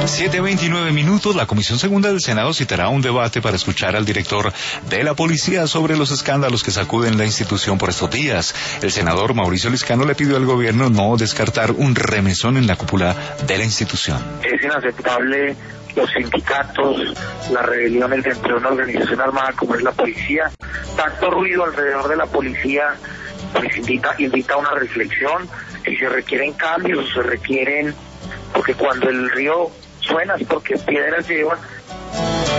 7:29. La Comisión Segunda del Senado citará un debate para escuchar al director de la policía sobre los escándalos que sacuden la institución por estos días. El senador Mauricio Liscano le pidió al gobierno no descartar un remesón en la cúpula de la institución. Es inaceptable los sindicatos, las rebeliones dentro de una organización armada como es la policía. Tanto ruido alrededor de la policía pues invita a una reflexión, si se requieren cambios o se requieren, porque cuando el río suena es porque piedras lleva,